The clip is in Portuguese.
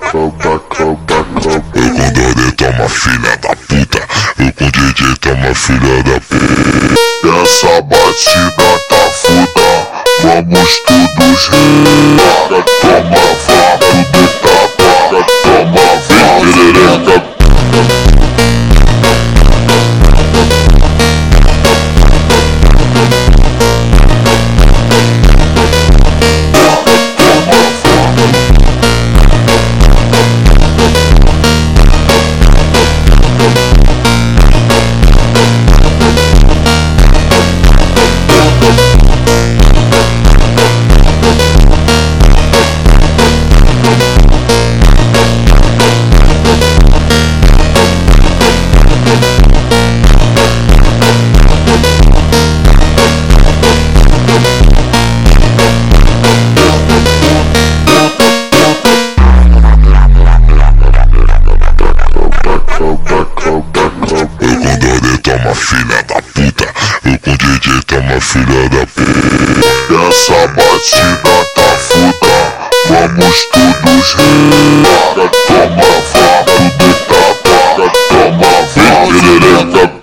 Dodê toma filha da puta, eu com DJ toma filha da puta. Essa batida tá foda, vamos todos rir. Toma vapo do tapa, toma vapo. Toma filha da puta, eu com DJ toma filha da puta. Essa batida tá foda, vamos todos rir. Toma vapo do tapa, toma vapo.